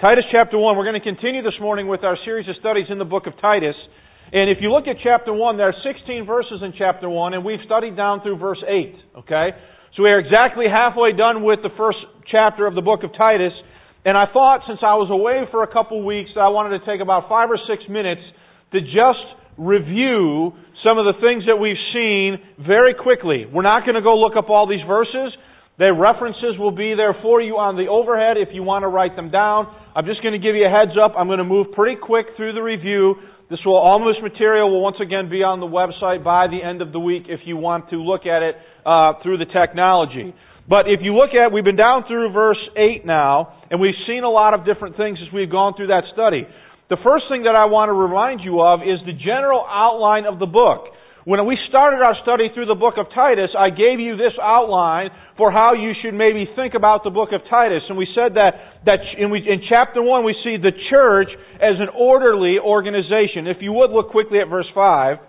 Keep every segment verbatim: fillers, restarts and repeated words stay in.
Titus chapter one. We're going to continue this morning with our series of studies in the book of Titus. And if you look at chapter one, there are sixteen verses in chapter one, and we've studied down through verse eight. Okay? So we are exactly halfway done with the first chapter of the book of Titus. And I thought, since I was away for a couple weeks, that I wanted to take about five or six minutes to just review some of the things that we've seen very quickly. We're not going to go look up all these verses. Their references will be there for you on the overhead if you want to write them down. I'm just going to give you a heads up. I'm going to move pretty quick through the review. This will, all this material will once again be on the website by the end of the week if you want to look at it uh, through the technology. But if you look at, we've been down through verse eight now, and we've seen a lot of different things as we've gone through that study. The first thing that I want to remind you of is the general outline of the book. When we started our study through the book of Titus, I gave you this outline for how you should maybe think about the book of Titus. And we said that, that in, we, in chapter one we see the church as an orderly organization. If you would look quickly at verse five.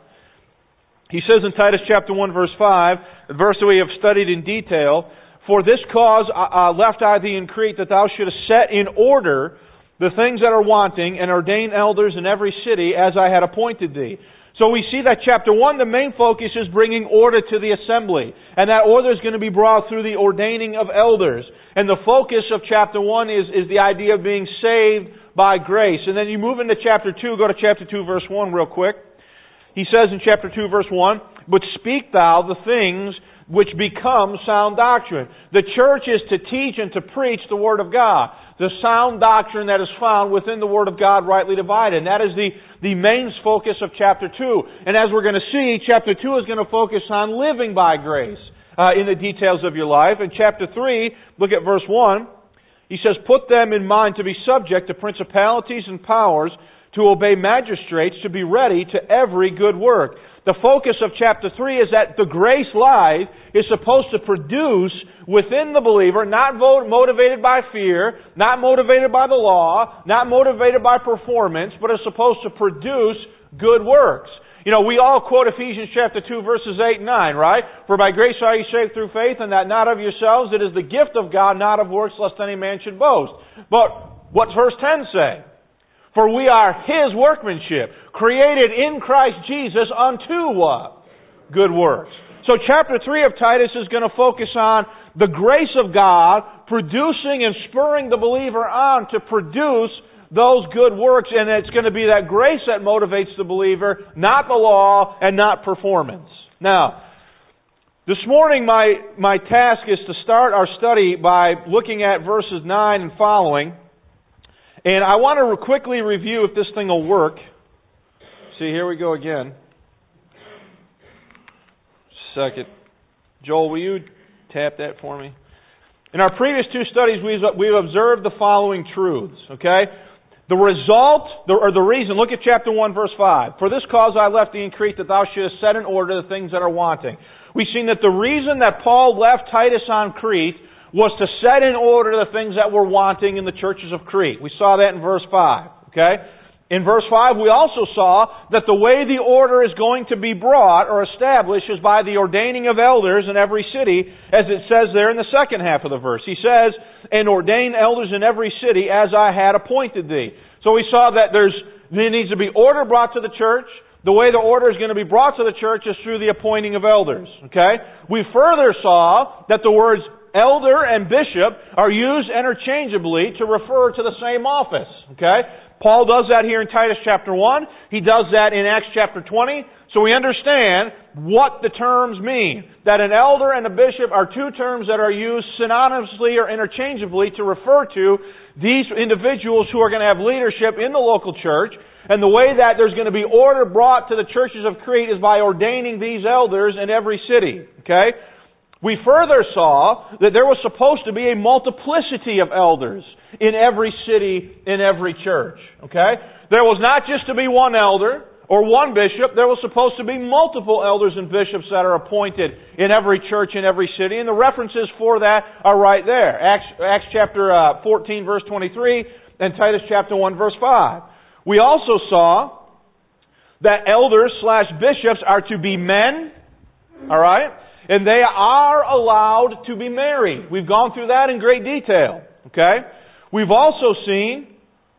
He says in Titus chapter one verse five, the verse that we have studied in detail, "For this cause uh, left I thee in Crete, that thou shouldest set in order the things that are wanting, and ordain elders in every city as I had appointed thee." So we see that chapter one, the main focus is bringing order to the assembly. And that order is going to be brought through the ordaining of elders. And the focus of chapter one is, is the idea of being saved by grace. And then you move into chapter two, go to chapter two verse one real quick. He says in chapter two verse one, "But speak thou the things which become sound doctrine." The church is to teach and to preach the Word of God. The sound doctrine that is found within the Word of God rightly divided. And that is the, the main focus of chapter two. And as we're going to see, chapter two is going to focus on living by grace uh, in the details of your life. In chapter three, look at verse one. He says, "Put them in mind to be subject to principalities and powers, to obey magistrates, to be ready to every good work." The focus of chapter three is that the grace life is supposed to produce within the believer, not motivated by fear, not motivated by the law, not motivated by performance, but is supposed to produce good works. You know, we all quote Ephesians chapter two verses eight and nine, right? "For by grace are you saved through faith, and that not of yourselves, it is the gift of God, not of works, lest any man should boast." But what's verse ten say? "For we are His workmanship, created in Christ Jesus unto" what? Good works. So chapter three of Titus is going to focus on the grace of God producing and spurring the believer on to produce those good works. And it's going to be that grace that motivates the believer, not the law and not performance. Now, this morning my, my task is to start our study by looking at verses nine and following. And I want to quickly review if this thing will work. See, here we go again. Second. Joel, will you tap that for me? In our previous two studies, we've, we've observed the following truths, okay? The result, or the reason, look at chapter one, verse five. "For this cause I left thee in Crete, that thou shouldest set in order the things that are wanting." We've seen that the reason that Paul left Titus on Crete was to set in order the things that were wanting in the churches of Crete. We saw that in verse five, okay? In verse five, we also saw that the way the order is going to be brought or established is by the ordaining of elders in every city, as it says there in the second half of the verse. He says, "And ordain elders in every city as I had appointed thee." So we saw that there's there needs to be order brought to the church. The way the order is going to be brought to the church is through the appointing of elders, okay? We further saw that the words elder and bishop are used interchangeably to refer to the same office, okay? Paul does that here in Titus chapter one. He does that in Acts chapter twenty. So we understand what the terms mean. That an elder and a bishop are two terms that are used synonymously or interchangeably to refer to these individuals who are going to have leadership in the local church. And the way that there's going to be order brought to the churches of Crete is by ordaining these elders in every city, okay? We further saw that there was supposed to be a multiplicity of elders in every city, in every church. Okay? There was not just to be one elder or one bishop. There was supposed to be multiple elders and bishops that are appointed in every church, in every city. And the references for that are right there. Acts, Acts chapter uh, fourteen, verse twenty-three, and Titus chapter one, verse five. We also saw that elders slash bishops are to be men. All right? And they are allowed to be married. We've gone through that in great detail. Okay? We've also seen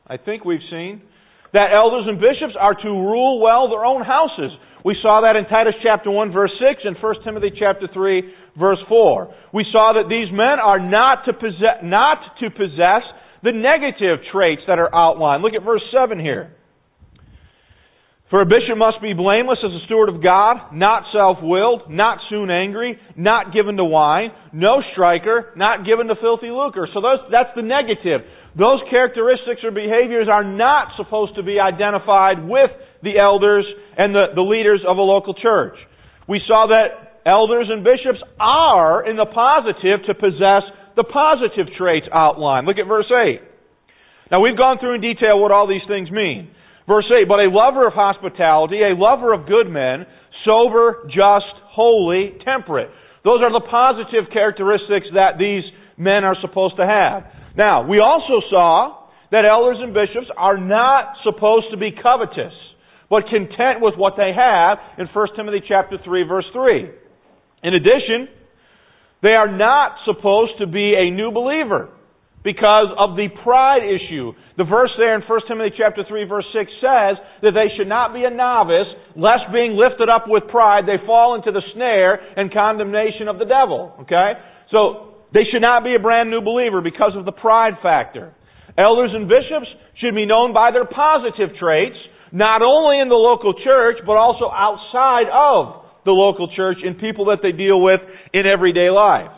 I think we've seen, that elders and bishops are to rule well their own houses. We saw that in Titus chapter one, verse six, and First Timothy chapter three, verse four. We saw that these men are not to possess, not to possess the negative traits that are outlined. Look at verse seven here. For a bishop must be blameless as a steward of God, not self-willed, not soon angry, not given to wine, no striker, not given to filthy lucre. So those, that's the negative. Those characteristics or behaviors are not supposed to be identified with the elders and the, the leaders of a local church. We saw that elders and bishops are, in the positive, to possess the positive traits outlined. Look at verse eight. Now we've gone through in detail what all these things mean. Verse eight, but a lover of hospitality, a lover of good men, sober, just, holy, temperate. Those are the positive characteristics that these men are supposed to have. Now, we also saw that elders and bishops are not supposed to be covetous, but content with what they have in First Timothy chapter three, verse three. In addition, they are not supposed to be a new believer because of the pride issue. The verse there in First Timothy chapter three, verse six says that they should not be a novice, lest being lifted up with pride they fall into the snare and condemnation of the devil. Okay? So, they should not be a brand new believer because of the pride factor. Elders and bishops should be known by their positive traits, not only in the local church, but also outside of the local church in people that they deal with in everyday life.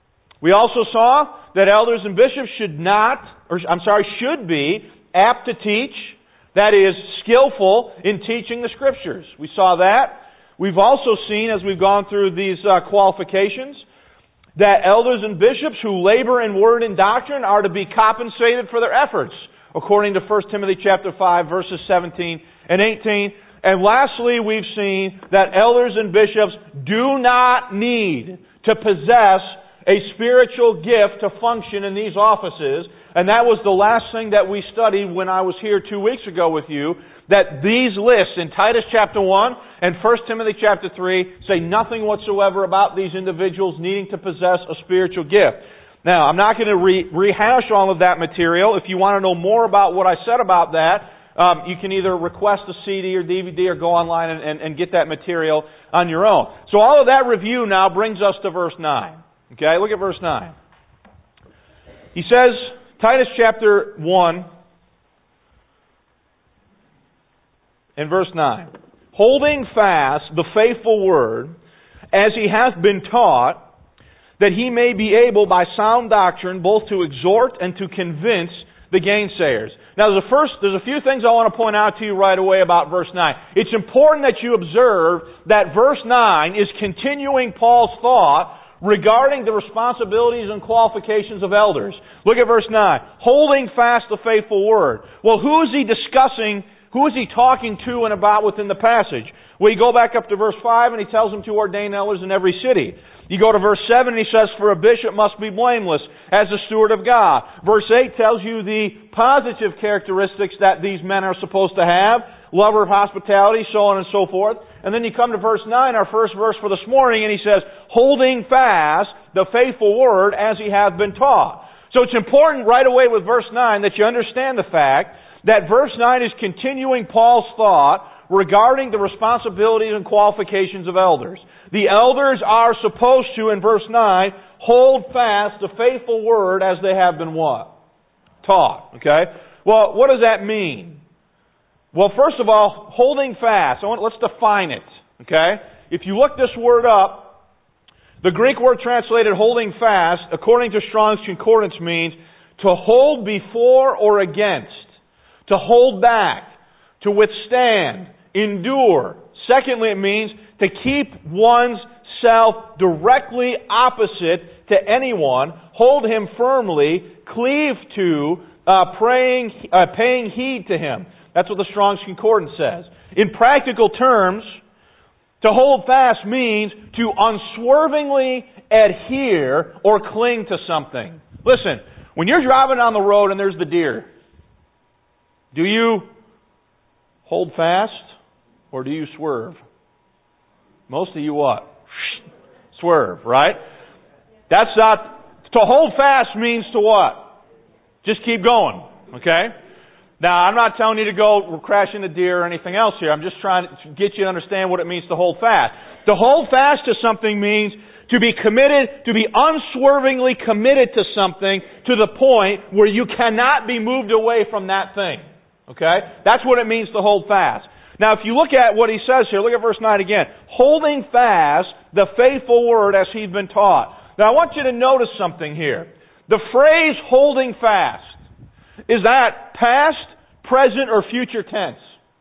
We also saw that elders and bishops should not, or I'm sorry, should be apt to teach, that is, skillful in teaching the Scriptures. We saw that. We've also seen, as we've gone through these uh, qualifications, that elders and bishops who labor in word and doctrine are to be compensated for their efforts, according to First Timothy chapter five, verses seventeen and eighteen. And lastly, we've seen that elders and bishops do not need to possess a spiritual gift to function in these offices. And that was the last thing that we studied when I was here two weeks ago with you, that these lists in Titus chapter one and First Timothy chapter three say nothing whatsoever about these individuals needing to possess a spiritual gift. Now, I'm not going to re- rehash all of that material. If you want to know more about what I said about that, um, you can either request a C D or D V D or go online and, and, and get that material on your own. So all of that review now brings us to verse nine. Okay, look at verse nine. He says, Titus chapter one, in verse nine, holding fast the faithful word, as he hath been taught, that he may be able by sound doctrine both to exhort and to convince the gainsayers. Now there's a first, there's a few things I want to point out to you right away about verse nine. It's important that you observe that verse nine is continuing Paul's thought regarding the responsibilities and qualifications of elders. Look at verse nine. Holding fast the faithful word. Well, who is he discussing? Who is he talking to and about within the passage? Well, you go back up to verse five and he tells them to ordain elders in every city. You go to verse seven and he says, for a bishop must be blameless as a steward of God. Verse eight tells you the positive characteristics that these men are supposed to have. Lover of hospitality, so on and so forth. And then you come to verse nine, our first verse for this morning, and he says, holding fast the faithful word as he hath been taught. So it's important right away with verse nine that you understand the fact that verse nine is continuing Paul's thought regarding the responsibilities and qualifications of elders. The elders are supposed to, in verse nine, hold fast the faithful word as they have been what? Taught. Okay? Well, what does that mean? Well, first of all, holding fast. I want, let's define it. Okay? If you look this word up, the Greek word translated holding fast, according to Strong's Concordance, means to hold before or against, to hold back, to withstand, endure. Secondly, it means to keep one's self directly opposite to anyone, hold him firmly, cleave to, uh, praying, uh, paying heed to him. That's what the Strong's Concordance says. In practical terms, to hold fast means to unswervingly adhere or cling to something. Listen, when you're driving on the road and there's the deer, do you hold fast or do you swerve? Most of you what? Swerve, right? That's not... To hold fast means to what? Just keep going, okay? Now, I'm not telling you to go crash into deer or anything else here. I'm just trying to get you to understand what it means to hold fast. To hold fast to something means to be committed, to be unswervingly committed to something to the point where you cannot be moved away from that thing. Okay? That's what it means to hold fast. Now, if you look at what he says here, look at verse nine again. Holding fast the faithful word as he'd been taught. Now, I want you to notice something here. The phrase holding fast, is that past, present, or future tense?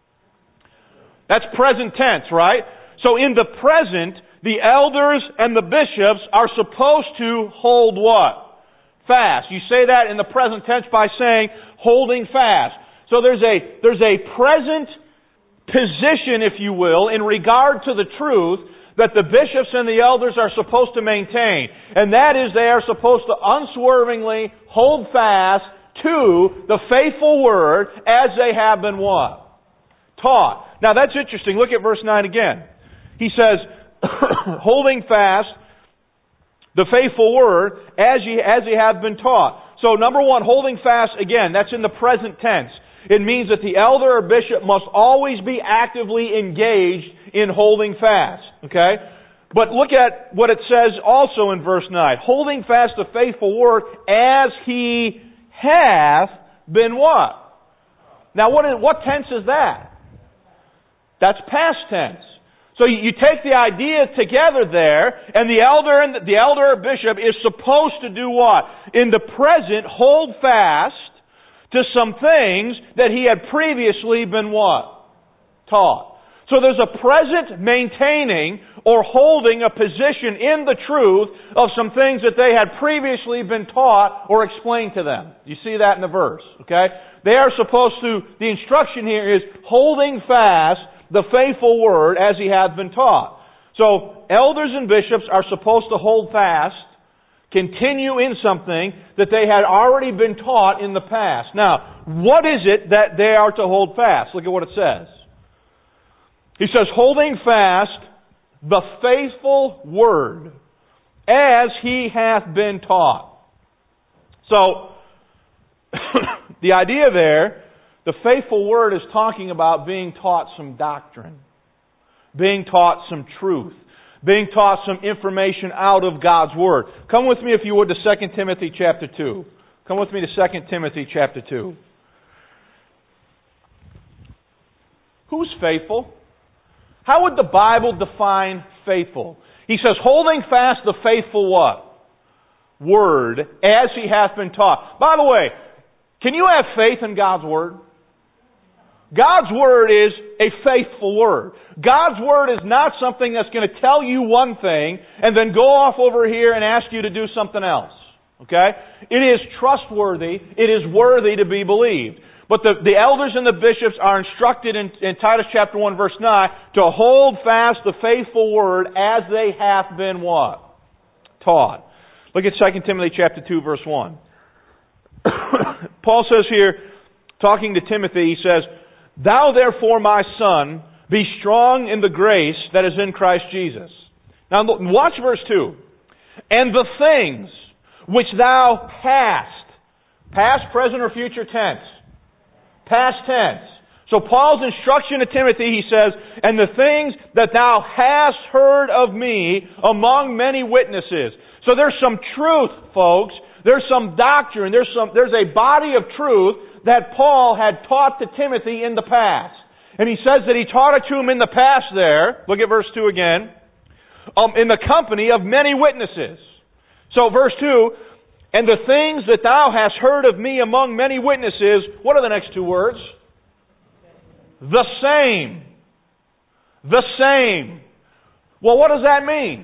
That's present tense, right? So in the present, the elders and the bishops are supposed to hold what? Fast. You say that in the present tense by saying holding fast. So there's a, there's a present position, if you will, in regard to the truth that the bishops and the elders are supposed to maintain. And that is they are supposed to unswervingly hold fast to the faithful word as they have been what? Taught. Now that's interesting. Look at verse nine again. He says, holding fast the faithful word as ye, as ye have been taught. So number one, holding fast, again, that's in the present tense. It means that the elder or bishop must always be actively engaged in holding fast. Okay? But look at what it says also in verse nine. Holding fast the faithful word as he hath been what? Now what, is, what tense is that? That's past tense. So you take the idea together there, and the elder and the, the elder or bishop is supposed to do what? In the present, hold fast to some things that he had previously been what? Taught. So there's a present maintaining or holding a position in the truth of some things that they had previously been taught or explained to them. You see that in the verse, okay? They are supposed to, the instruction here is holding fast the faithful word as he hath been taught. So elders and bishops are supposed to hold fast, continue in something that they had already been taught in the past. Now, what is it that they are to hold fast? Look at what it says. He says, holding fast the faithful word as he hath been taught. So, the idea there, the faithful word is talking about being taught some doctrine, being taught some truth, being taught some information out of God's Word. Come with me, if you would, to Second Timothy chapter two. Come with me to Second Timothy chapter two. Who's faithful? How would the Bible define faithful? He says, holding fast the faithful what? Word, as he hath been taught. By the way, can you have faith in God's Word? God's Word is a faithful Word. God's Word is not something that's going to tell you one thing and then go off over here and ask you to do something else. Okay? It is trustworthy. It is worthy to be believed. But the, the elders and the bishops are instructed in, in Titus chapter one verse nine to hold fast the faithful Word as they have been what? Taught. Look at Second Timothy chapter two verse one. Paul says here, talking to Timothy, he says, thou therefore, my son, be strong in the grace that is in Christ Jesus. Now watch verse two. And the things which thou hast, past, present, or future tense? Past tense. So Paul's instruction to Timothy, he says, and the things that thou hast heard of me among many witnesses. So there's some truth, folks. There's some doctrine. There's some. There's a body of truth that Paul had taught to Timothy in the past. And he says that he taught it to him in the past there. Look at verse two again. Um, in the company of many witnesses. So verse two, and the things that thou hast heard of me among many witnesses, what are the next two words? The same. The same. Well, what does that mean?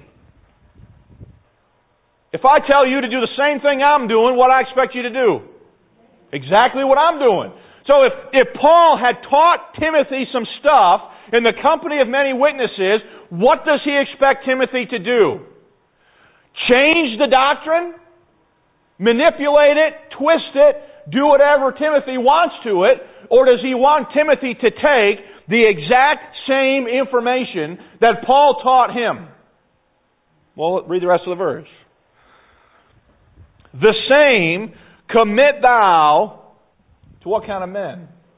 If I tell you to do the same thing I'm doing, what do I expect you to do? Exactly what I'm doing. So if, if Paul had taught Timothy some stuff in the company of many witnesses, what does he expect Timothy to do? Change the doctrine? Manipulate it? Twist it? Do whatever Timothy wants to it? Or does he want Timothy to take the exact same information that Paul taught him? Well, read the rest of the verse. The same commit thou to what kind of men?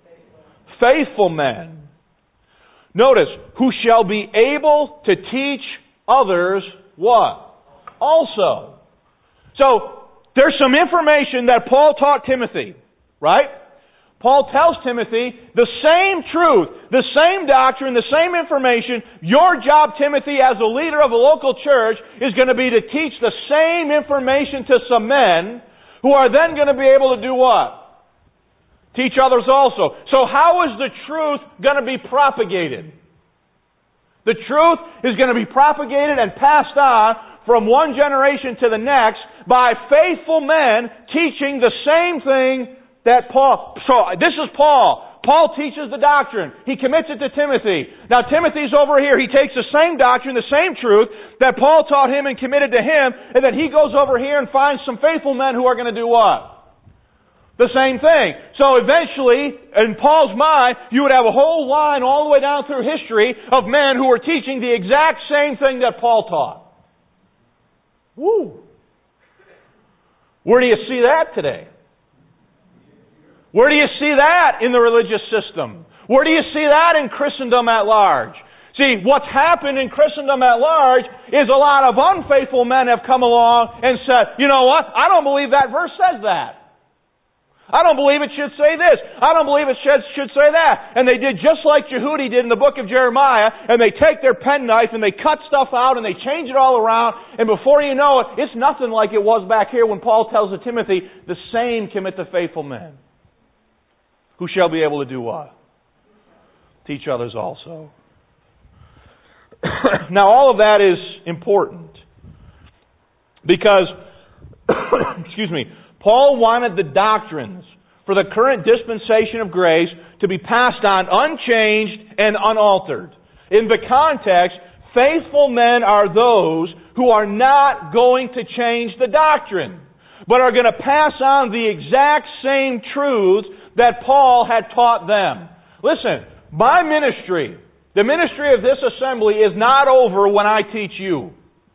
faithful men. Notice, who shall be able to teach others what? Also. So, there's some information that Paul taught Timothy, right? Paul tells Timothy the same truth, the same doctrine, the same information. Your job, Timothy, as a leader of a local church, is going to be to teach the same information to some men who are then going to be able to do what? Teach others also. So how is the truth going to be propagated? The truth is going to be propagated and passed on from one generation to the next by faithful men teaching the same thing that Paul... So this is Paul. Paul teaches the doctrine. He commits it to Timothy. Now Timothy's over here. He takes the same doctrine, the same truth that Paul taught him and committed to him, and then he goes over here and finds some faithful men who are going to do what? The same thing. So eventually, in Paul's mind, you would have a whole line all the way down through history of men who were teaching the exact same thing that Paul taught. Woo! Where do you see that today? Where do you see that in the religious system? Where do you see that in Christendom at large? See, what's happened in Christendom at large is a lot of unfaithful men have come along and said, you know what? I don't believe that verse says that. I don't believe it should say this. I don't believe it should, should say that. And they did just like Jehudi did in the book of Jeremiah, and they take their penknife and they cut stuff out and they change it all around, and before you know it, it's nothing like it was back here when Paul tells to Timothy, the same commit to faithful men, who shall be able to do what? Teach others also. Now all of that is important because, excuse me, Paul wanted the doctrines for the current dispensation of grace to be passed on unchanged and unaltered. In the context, faithful men are those who are not going to change the doctrine, but are going to pass on the exact same truths that Paul had taught them. Listen, my ministry, the ministry of this assembly, is not over when I teach you.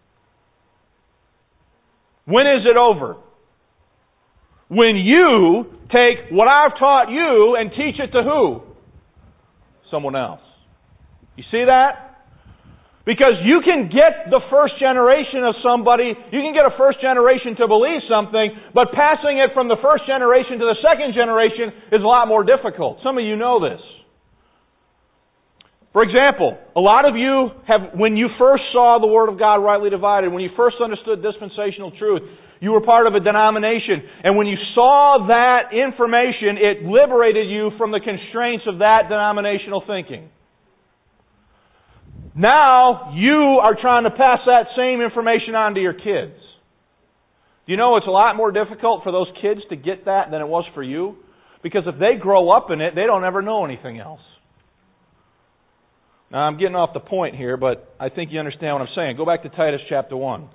When is it over? When you take what I've taught you and teach it to who? Someone else. You see that? Because you can get the first generation of somebody, you can get a first generation to believe something, but passing it from the first generation to the second generation is a lot more difficult. Some of you know this. For example, a lot of you have, when you first saw the Word of God rightly divided, when you first understood dispensational truth, you were part of a denomination. And when you saw that information, it liberated you from the constraints of that denominational thinking. Now, you are trying to pass that same information on to your kids. Do you know it's a lot more difficult for those kids to get that than it was for you? Because if they grow up in it, they don't ever know anything else. Now, I'm getting off the point here, but I think you understand what I'm saying. Go back to Titus chapter one.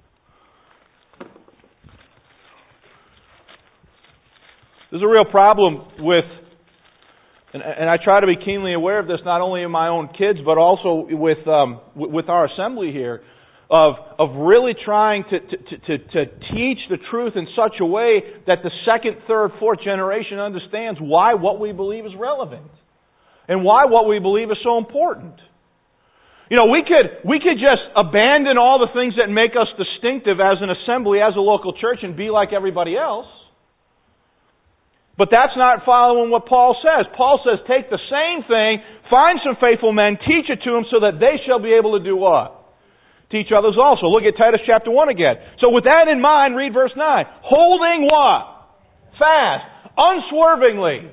There's a real problem with, and, and I try to be keenly aware of this, not only in my own kids, but also with um, with our assembly here, of of really trying to, to, to, to teach the truth in such a way that the second, third, fourth generation understands why what we believe is relevant. And why what we believe is so important. You know, we could we could just abandon all the things that make us distinctive as an assembly, as a local church, and be like everybody else. But that's not following what Paul says. Paul says, take the same thing, find some faithful men, teach it to them so that they shall be able to do what? Teach others also. Look at Titus chapter one again. So with that in mind, read verse nine. Holding what? Fast. Unswervingly.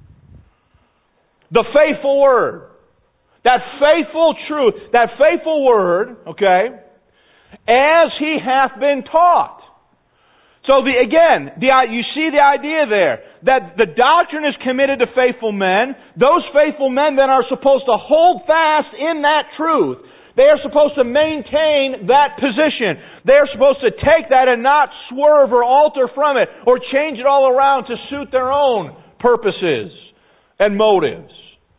The faithful word. That faithful truth. That faithful word, okay, as he hath been taught. So the, again, the, you see the idea there, that the doctrine is committed to faithful men. Those faithful men then are supposed to hold fast in that truth. They are supposed to maintain that position. They are supposed to take that and not swerve or alter from it or change it all around to suit their own purposes and motives.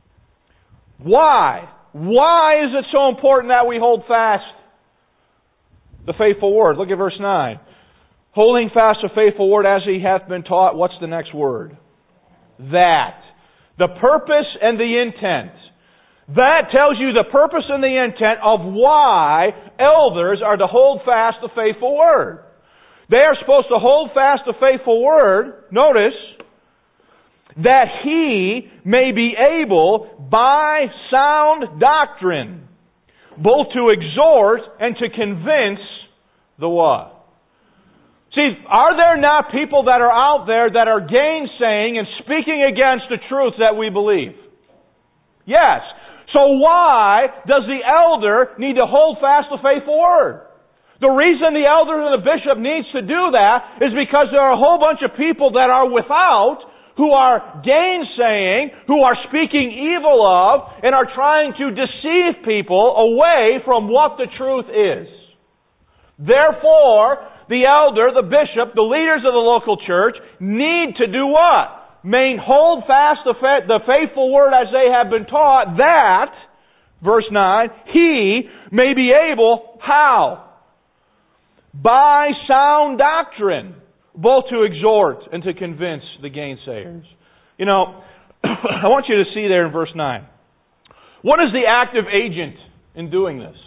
Why? Why is it so important that we hold fast the faithful word? Look at verse nine. Holding fast the faithful word as he hath been taught. What's the next word? That. The purpose and the intent. That tells you the purpose and the intent of why elders are to hold fast the faithful word. They are supposed to hold fast the faithful word, notice, that he may be able by sound doctrine both to exhort and to convince the what? See, are there not people that are out there that are gainsaying and speaking against the truth that we believe? Yes. So why does the elder need to hold fast the faithful word? The reason the elder and the bishop needs to do that is because there are a whole bunch of people that are without, who are gainsaying, who are speaking evil of, and are trying to deceive people away from what the truth is. Therefore, the elder, the bishop, the leaders of the local church need to do what? Main hold fast the, fa- the faithful word as they have been taught, that, verse nine, he may be able, how? By sound doctrine, both to exhort and to convince the gainsayers. You know, I want you to see there in verse nine. What is the active agent in doing this?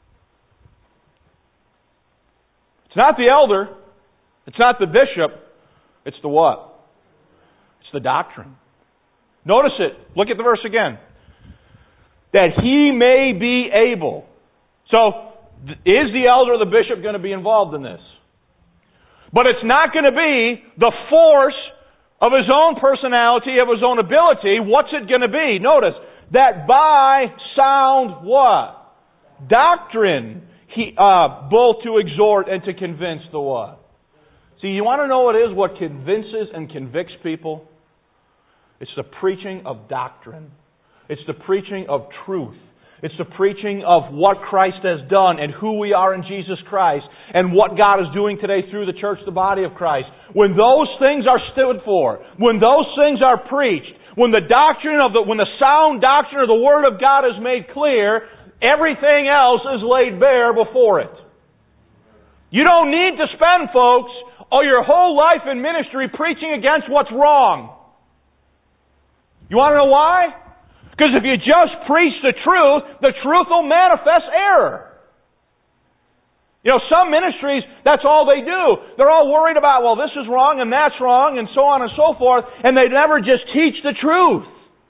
It's not the elder. It's not the bishop. It's the what? It's the doctrine. Notice it. Look at the verse again. That he may be able. So, is the elder or the bishop going to be involved in this? But it's not going to be the force of his own personality, of his own ability. What's it going to be? Notice, that by sound what? Doctrine, he, uh, both to exhort and to convince the what? See, you want to know what it is, what convinces and convicts people? It's the preaching of doctrine. It's the preaching of truth. It's the preaching of what Christ has done and who we are in Jesus Christ and what God is doing today through the church, the body of Christ. When those things are stood for, when those things are preached, when the doctrine of the, when the sound doctrine of the Word of God is made clear, everything else is laid bare before it. You don't need to spend, folks, all your whole life in ministry preaching against what's wrong. You want to know why? Because if you just preach the truth, the truth will manifest error. You know, some ministries, that's all they do. They're all worried about, well, this is wrong and that's wrong and so on and so forth, and they never just teach the truth.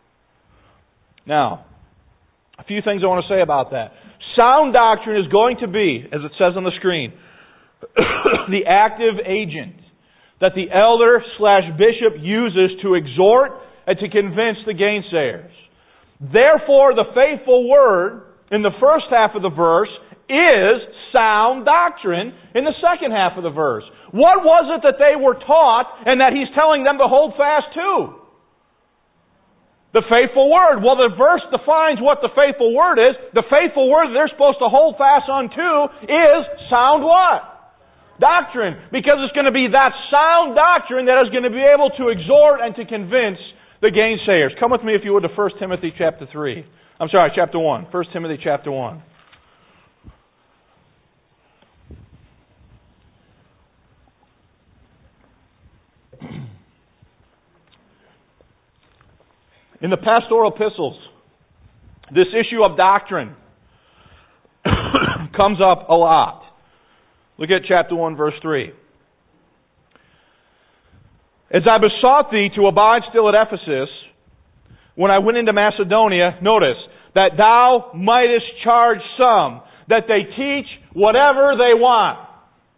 Now, a few things I want to say about that. Sound doctrine is going to be, as it says on the screen, the active agent that the elder slash bishop uses to exhort and to convince the gainsayers. Therefore, the faithful word in the first half of the verse is sound doctrine in the second half of the verse. What was it that they were taught and that he's telling them to hold fast to? The faithful word. Well, the verse defines what the faithful word is. The faithful word that they're supposed to hold fast unto is sound what? Doctrine. Because it's going to be that sound doctrine that is going to be able to exhort and to convince the gainsayers. Come with me, if you would, to First Timothy chapter three. I'm sorry, chapter one. First Timothy chapter one. In the pastoral epistles, this issue of doctrine comes up a lot. Look at chapter one, verse three. As I besought thee to abide still at Ephesus, when I went into Macedonia, notice, that thou mightest charge some, that they teach whatever they want.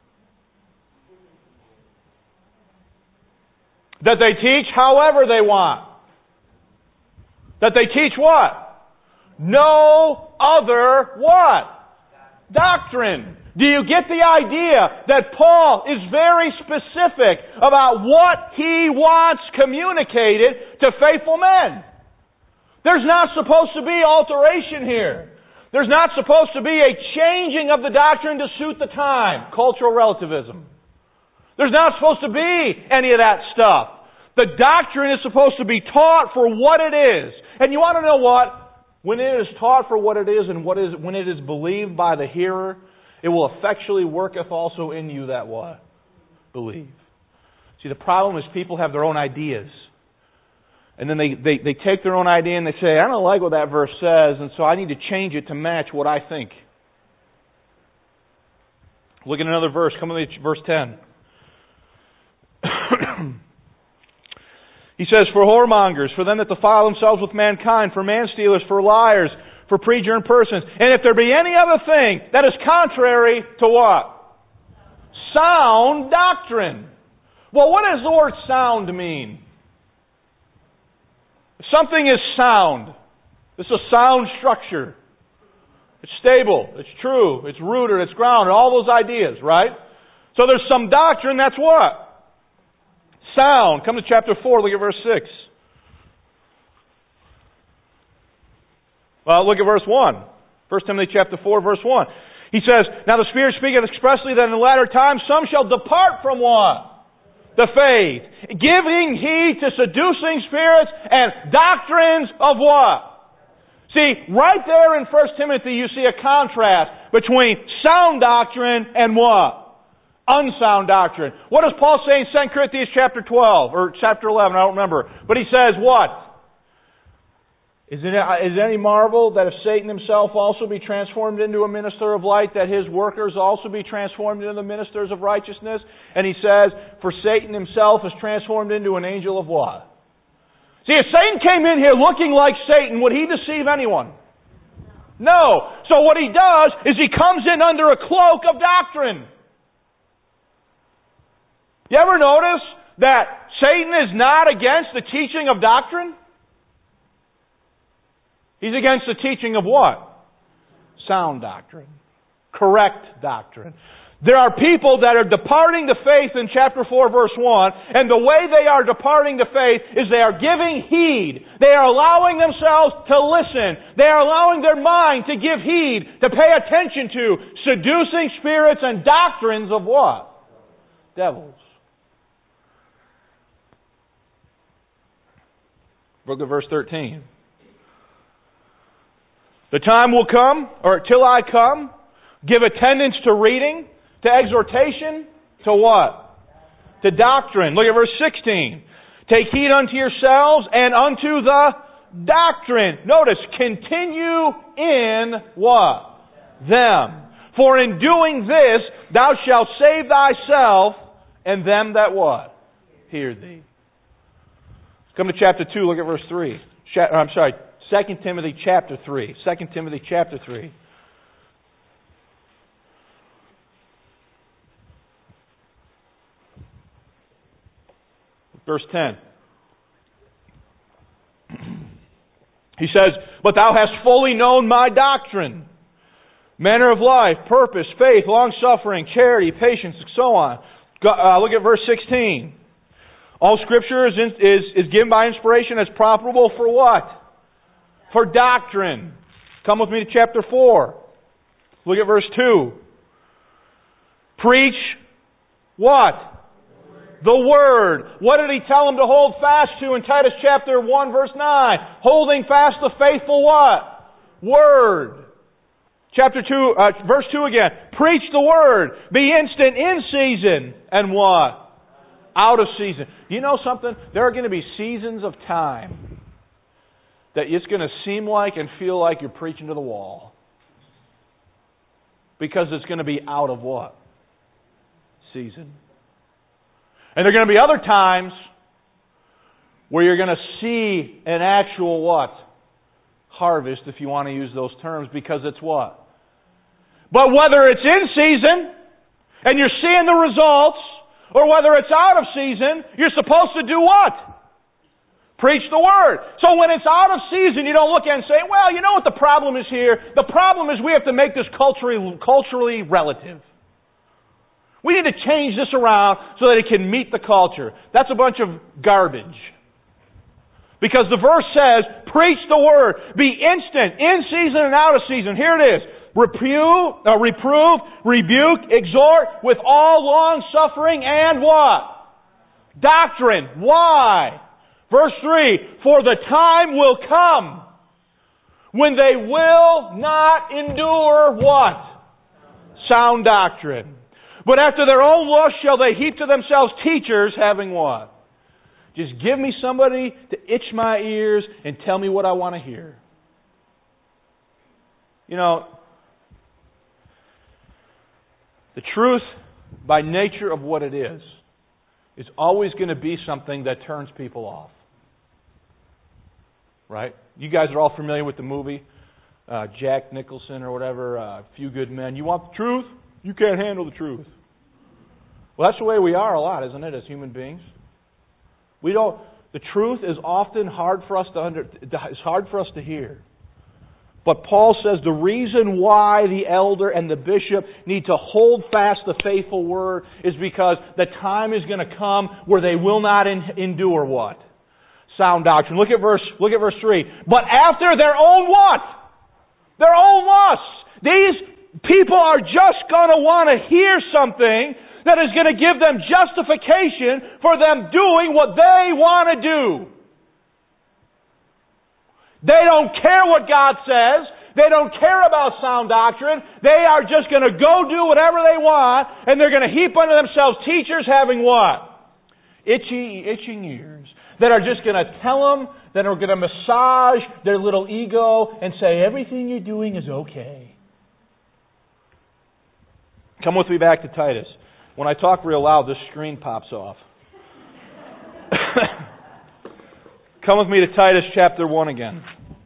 That they teach however they want. That they teach what? No other what? Doctrine. Do you get the idea that Paul is very specific about what he wants communicated to faithful men? There's not supposed to be alteration here. There's not supposed to be a changing of the doctrine to suit the time. Cultural relativism. There's not supposed to be any of that stuff. The doctrine is supposed to be taught for what it is. And you want to know what? When it is taught for what it is and what is when it is believed by the hearer, it will effectually worketh also in you that what? Believe. See, the problem is people have their own ideas. And then they, they, they take their own idea and they say, I don't like what that verse says, and so I need to change it to match what I think. Look at another verse. Come with me to verse ten. He says, for whoremongers, for them that defile themselves with mankind, for man-stealers, for liars, for pre-adjourned persons. And if there be any other thing that is contrary to what? Sound doctrine. Well, what does the word sound mean? Something is sound. It's a sound structure. It's stable. It's true. It's rooted. It's grounded. All those ideas, right? So there's some doctrine that's what? Sound. Come to chapter four. Look at verse six. Well, look at verse one. First Timothy chapter four, verse one. He says, now the Spirit speaketh expressly that in the latter times some shall depart from what? The faith, giving heed to seducing spirits and doctrines of what? See, right there in First Timothy you see a contrast between sound doctrine and what? Unsound doctrine. What does Paul say in Second Corinthians chapter twelve, or chapter eleven, I don't remember. But he says what? Is it, is it any marvel that if Satan himself also be transformed into a minister of light, that his workers also be transformed into the ministers of righteousness? And he says, for Satan himself is transformed into an angel of what? See, if Satan came in here looking like Satan, would he deceive anyone? No. So what he does is he comes in under a cloak of doctrine. You ever notice that Satan is not against the teaching of doctrine? He's against the teaching of what? Sound doctrine. Correct doctrine. There are people that are departing the faith in chapter four, verse one, and the way they are departing the faith is they are giving heed. They are allowing themselves to listen. They are allowing their mind to give heed, to pay attention to seducing spirits and doctrines of what? Devils. Look at verse thirteen. The time will come, or till I come, give attendance to reading, to exhortation, to what? To doctrine. Look at verse sixteen. Take heed unto yourselves and unto the doctrine. Notice, continue in what? Them. For in doing this, thou shalt save thyself and them that what? Hear thee. Come to chapter two, look at verse three. I'm sorry, Second Timothy chapter three. Second Timothy chapter three. Verse ten. He says, but thou hast fully known my doctrine, manner of life, purpose, faith, long-suffering, charity, patience, and so on. Uh, look at verse sixteen. All Scripture is, in, is, is given by inspiration as profitable for what? For doctrine. Come with me to chapter four. Look at verse two. Preach what? The Word. What did he tell them to hold fast to in Titus chapter one, verse nine? Holding fast the faithful what? Word. Chapter two, uh, verse two again. Preach the Word. Be instant in season. And what? Out of season. You know something? There are going to be seasons of time that it's going to seem like and feel like you're preaching to the wall. Because it's going to be out of what? Season. And there are going to be other times where you're going to see an actual what? Harvest, if you want to use those terms, because it's what? But whether it's in season and you're seeing the results, or whether it's out of season, you're supposed to do what? Preach the Word. So when it's out of season, you don't look at it and say, well, you know what the problem is here? The problem is we have to make this culturally, culturally relative. We need to change this around so that it can meet the culture. That's a bunch of garbage. Because the verse says, preach the Word. Be instant, in season and out of season. Here it is. Reprove, uh, reprove, rebuke, exhort with all long suffering and what? Doctrine. Why? Verse three, for the time will come when they will not endure what? Sound doctrine. But after their own lust shall they heap to themselves teachers having what? Just give me somebody to itch my ears and tell me what I want to hear. You know, the truth, by nature of what it is, is always going to be something that turns people off. Right? You guys are all familiar with the movie, uh, Jack Nicholson or whatever, uh, Few Good Men. You want the truth? You can't handle the truth. Well, that's the way we are a lot, isn't it, as human beings? We don't. The truth is often hard for us to under. It's hard for us to hear. But Paul says the reason why the elder and the bishop need to hold fast the faithful word is because the time is going to come where they will not in, endure what? Sound doctrine. Look at verse. Look at verse three. But after their own what? Their own lusts. These people are just going to want to hear something that is going to give them justification for them doing what they want to do. They don't care what God says. They don't care about sound doctrine. They are just going to go do whatever they want, and they're going to heap unto themselves teachers having what? Itchy, itching ears. That are just going to tell them, that are going to massage their little ego and say everything you're doing is okay. Come with me back to Titus. When I talk real loud, this screen pops off. Come with me to Titus chapter one again.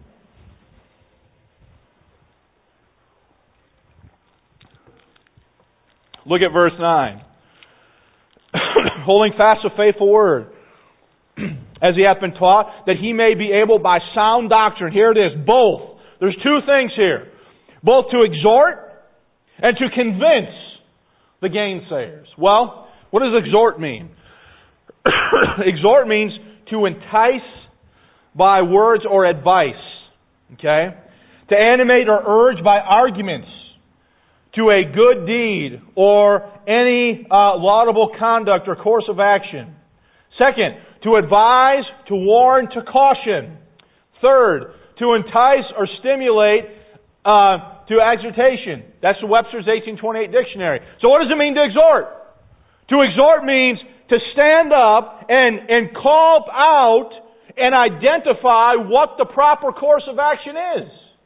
Look at verse nine. Holding fast the faithful word, as he hath been taught, that he may be able by sound doctrine. Here it is, both. There's two things here. Both to exhort and to convince the gainsayers. Well, what does exhort mean? Exhort means to entice by words or advice. Okay? To animate or urge by arguments to a good deed or any uh, laudable conduct or course of action. Second, to advise, to warn, to caution. Third, to entice or stimulate uh, to exhortation. That's the Webster's eighteen twenty-eight dictionary. So what does it mean to exhort? To exhort means to stand up and, and call out and identify what the proper course of action is.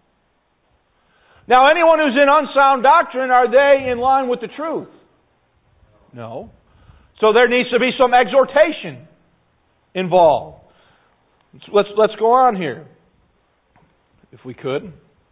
Now, anyone who's in unsound doctrine, are they in line with the truth? No. So there needs to be some exhortation involved. Let's, let's go on here. If we could.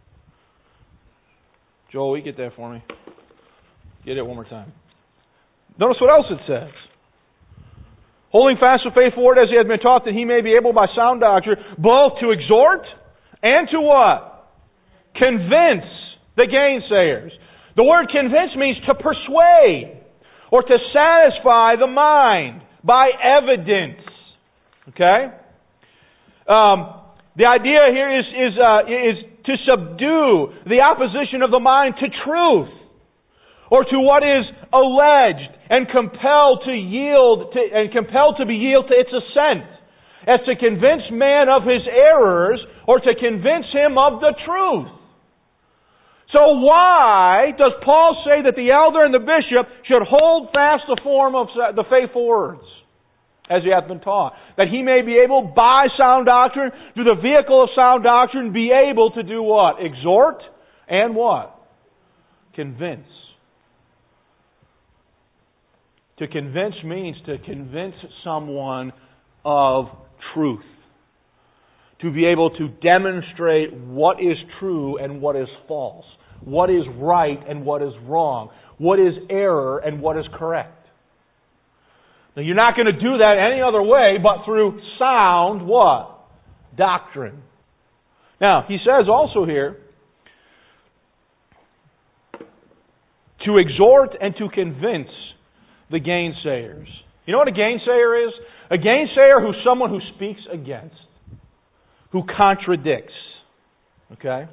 Joel, will you get that for me? Get it one more time. Notice what else it says. Holding fast the faithful word as he has been taught, that he may be able by sound doctrine both to exhort and to what? Convince the gainsayers. The word convince means to persuade or to satisfy the mind by evidence. Okay? Um, the idea here is is uh, is to subdue the opposition of the mind to truth, or to what is alleged, and compelled to yield to, and compelled to be yield to its assent, as to convince man of his errors, or to convince him of the truth. So why does Paul say that the elder and the bishop should hold fast the form of the faithful words, as he hath been taught, that he may be able, by sound doctrine, through the vehicle of sound doctrine, be able to do what? Exhort and what? Convince. To convince means to convince someone of truth. To be able to demonstrate what is true and what is false. What is right and what is wrong. What is error and what is correct. Now, you're not going to do that any other way but through sound what? Doctrine. Now, he says also here, to exhort and to convince the gainsayers. You know what a gainsayer is? A gainsayer who's someone who speaks against, who contradicts. Okay?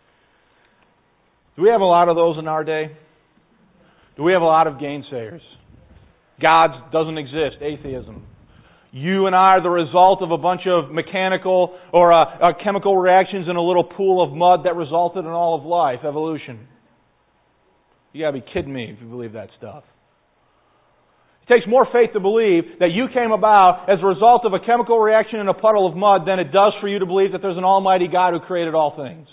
Do we have a lot of those in our day? Do we have a lot of gainsayers? God doesn't exist. Atheism. You and I are the result of a bunch of mechanical or uh, uh, chemical reactions in a little pool of mud that resulted in all of life, evolution. You gotta be kidding me if you believe that stuff. It takes more faith to believe that you came about as a result of a chemical reaction in a puddle of mud than it does for you to believe that there's an almighty God who created all things.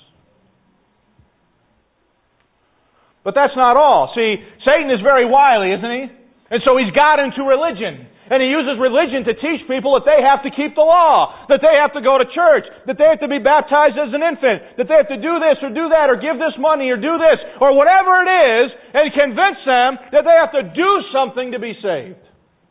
But that's not all. See, Satan is very wily, isn't he? And so he's got into religion. And he uses religion to teach people that they have to keep the law, that they have to go to church, that they have to be baptized as an infant, that they have to do this or do that or give this money or do this or whatever it is, and convince them that they have to do something to be saved.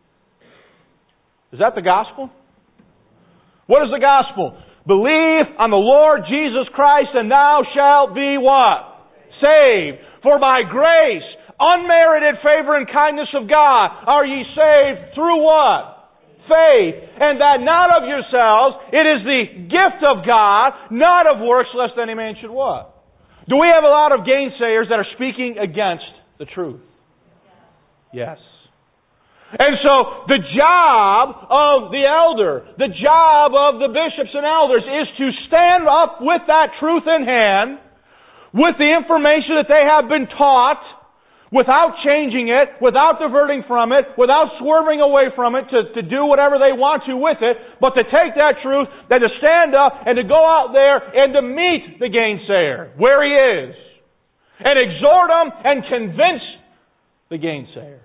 Is that the gospel? What is the gospel? Believe on the Lord Jesus Christ and thou shalt be what? Saved. For by grace, unmerited favor and kindness of God, are ye saved through what? Faith. And that not of yourselves, it is the gift of God, not of works, lest any man should what? Do we have a lot of gainsayers that are speaking against the truth? Yes. And so, the job of the elder, the job of the bishops and elders is to stand up with that truth in hand, with the information that they have been taught, without changing it, without diverting from it, without swerving away from it to, to do whatever they want to with it, but to take that truth and to stand up and to go out there and to meet the gainsayer where he is and exhort him and convince the gainsayer.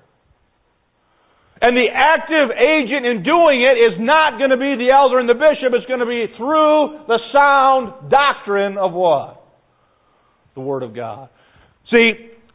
And the active agent in doing it is not going to be the elder and the bishop. It's going to be through the sound doctrine of what? The Word of God. See,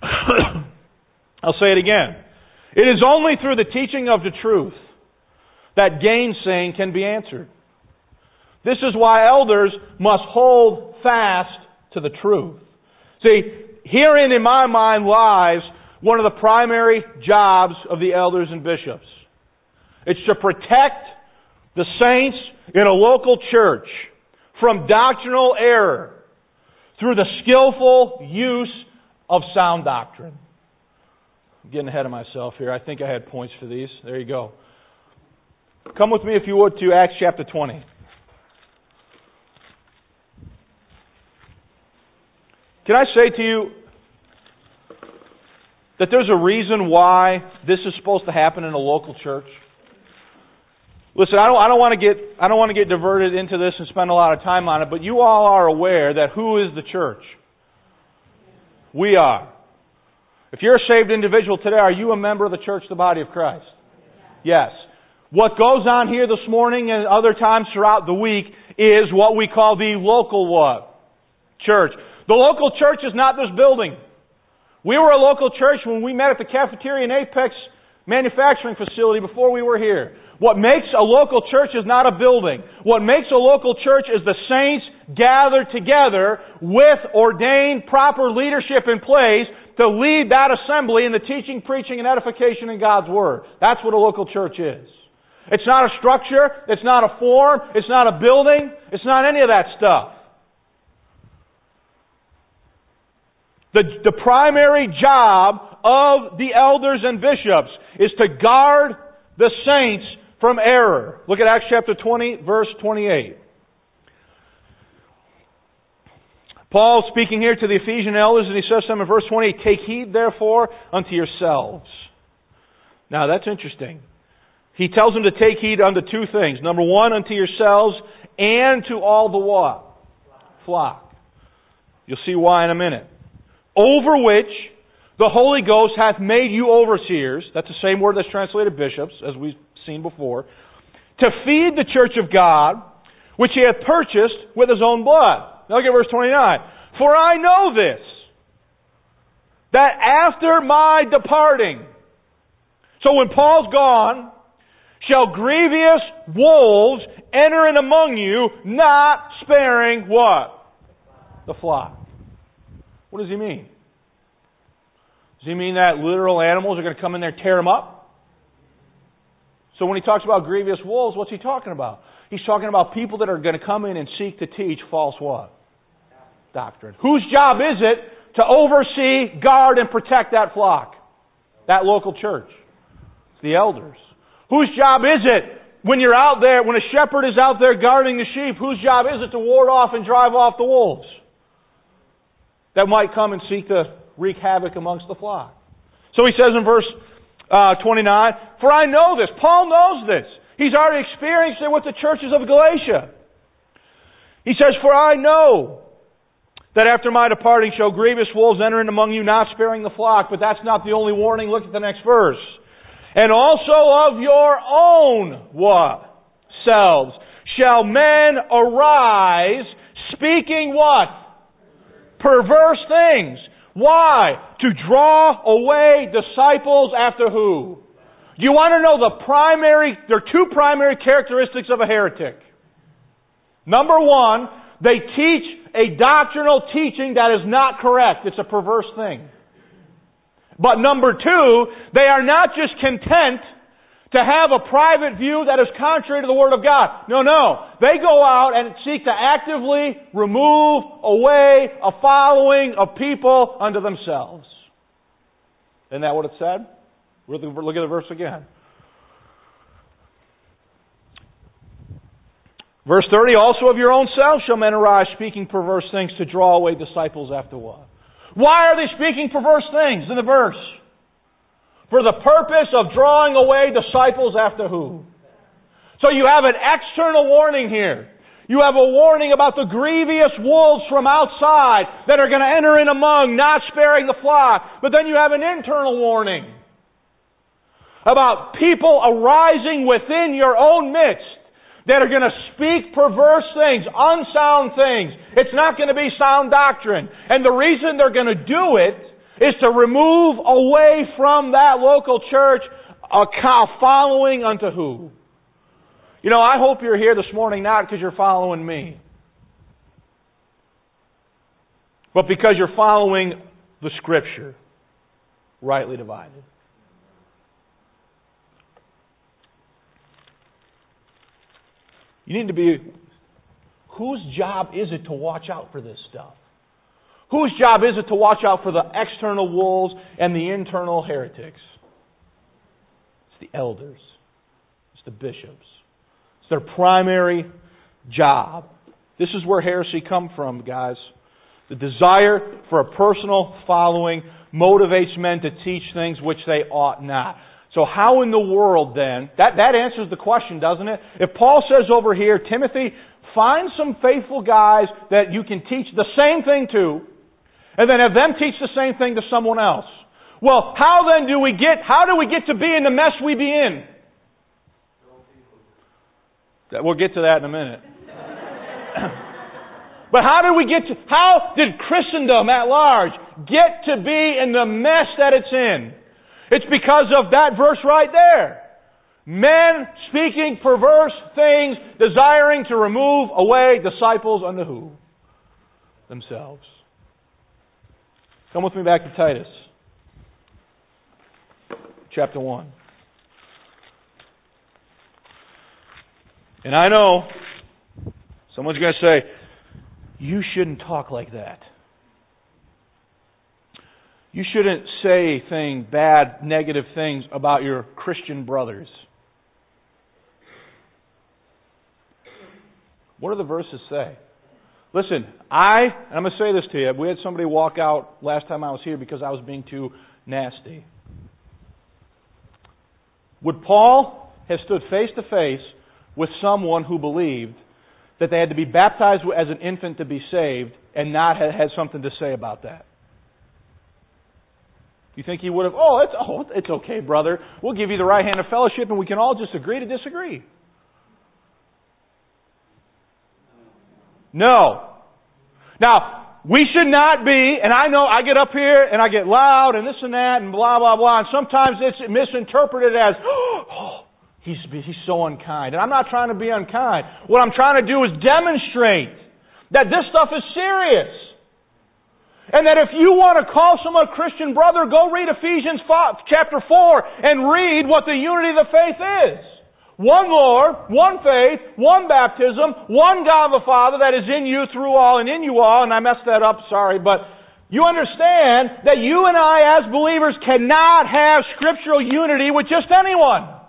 I'll say it again. It is only through the teaching of the truth that gainsaying can be answered. This is why elders must hold fast to the truth. See, herein in my mind lies one of the primary jobs of the elders and bishops. It's to protect the saints in a local church from doctrinal error through the skillful use of sound doctrine. I'm getting ahead of myself here. I think I had points for these. There you go. Come with me, if you would, to Acts chapter twenty. Can I say to you that there's a reason why this is supposed to happen in a local church? Listen, I don't, I don't want to get, I don't want to get diverted into this and spend a lot of time on it, but you all are aware that who is the church? We are. If you're a saved individual today, are you a member of the church, the body of Christ? Yes. What goes on here this morning and other times throughout the week is what we call the local what? Church. The local church is not this building. We were a local church when we met at the cafeteria in Apex manufacturing facility before we were here. What makes a local church is not a building. What makes a local church is the saints gathered together with ordained proper leadership in place to lead that assembly in the teaching, preaching, and edification in God's Word. That's what a local church is. It's not a structure. It's not a form. It's not a building. It's not any of that stuff. The, the primary job of the elders and bishops is to guard the saints from error. Look at Acts chapter twenty, verse twenty-eight. Paul speaking here to the Ephesian elders, and he says to them in verse twenty-eight, "Take heed therefore unto yourselves." Now that's interesting. He tells them to take heed unto two things. Number one, unto yourselves, and to all the what? Flock. You'll see why in a minute. Over which the Holy Ghost hath made you overseers. That's the same word that's translated bishops, as we've seen before. To feed the church of God, which he hath purchased with his own blood. Now look at verse twenty-nine. For I know this, that after my departing, so when Paul's gone, shall grievous wolves enter in among you, not sparing what? The flock. What does he mean? Does he mean that literal animals are going to come in there and tear them up? So when he talks about grievous wolves, what's he talking about? He's talking about people that are going to come in and seek to teach false what? Doctrine. Whose job is it to oversee, guard, and protect that flock? That local church. It's the elders. Whose job is it when you're out there, when a shepherd is out there guarding the sheep, whose job is it to ward off and drive off the wolves that might come and seek to wreak havoc amongst the flock? So he says in verse uh, twenty-nine. For I know this. Paul knows this. He's already experienced it with the churches of Galatia. He says, for I know that after my departing shall grievous wolves enter in among you, not sparing the flock. But that's not the only warning. Look at the next verse. And also of your own what? Selves shall men arise, speaking what? Perverse things. Why? To draw away disciples after who? You want to know the primary, there are two primary characteristics of a heretic. Number one, they teach a doctrinal teaching that is not correct. It's a perverse thing. But number two, they are not just content to have a private view that is contrary to the Word of God. No, no. They go out and seek to actively remove away a following of people unto themselves. Isn't that what it said? Look at the verse again. Verse thirty, also of your own selves shall men arise, speaking perverse things to draw away disciples after what? Why are they speaking perverse things in the verse? For the purpose of drawing away disciples after who? So you have an external warning here. You have a warning about the grievous wolves from outside that are going to enter in among, not sparing the flock. But then you have an internal warning about people arising within your own midst that are going to speak perverse things, unsound things. It's not going to be sound doctrine. And the reason they're going to do it is to remove away from that local church a following unto who? You know, I hope you're here this morning not because you're following me, but because you're following the Scripture, rightly divided. You need to be... Whose job is it to watch out for this stuff? Whose job is it to watch out for the external wolves and the internal heretics? It's the elders. It's the bishops. It's their primary job. This is where heresy comes from, guys. The desire for a personal following motivates men to teach things which they ought not. So how in the world then, that, that answers the question, doesn't it? If Paul says over here, Timothy, find some faithful guys that you can teach the same thing to, and then have them teach the same thing to someone else. Well, how then do we get, how do we get to be in the mess we be in? We'll get to that in a minute. But how did we get to, how did Christendom at large get to be in the mess that it's in? It's because of that verse right there. Men speaking perverse things, desiring to remove away disciples unto who? Themselves. Come with me back to Titus. Chapter one. And I know someone's going to say, you shouldn't talk like that. You shouldn't say things, bad, negative things about your Christian brothers. What do the verses say? Listen, I, and I'm going to say this to you, we had somebody walk out last time I was here because I was being too nasty. Would Paul have stood face to face with someone who believed that they had to be baptized as an infant to be saved and not have had something to say about that? You think he would have, oh, it's, oh, it's okay, brother. We'll give you the right hand of fellowship and we can all just agree to disagree. No. Now, we should not be, and I know I get up here and I get loud and this and that and blah, blah, blah, and sometimes it's misinterpreted as, oh, he's, he's so unkind. And I'm not trying to be unkind. What I'm trying to do is demonstrate that this stuff is serious. And that if you want to call someone a Christian brother, go read Ephesians chapter four and read what the unity of the faith is. One Lord, one faith, one baptism, one God the Father that is in you through all and in you all. And I messed that up, sorry. But you understand that you and I as believers cannot have scriptural unity with just anyone.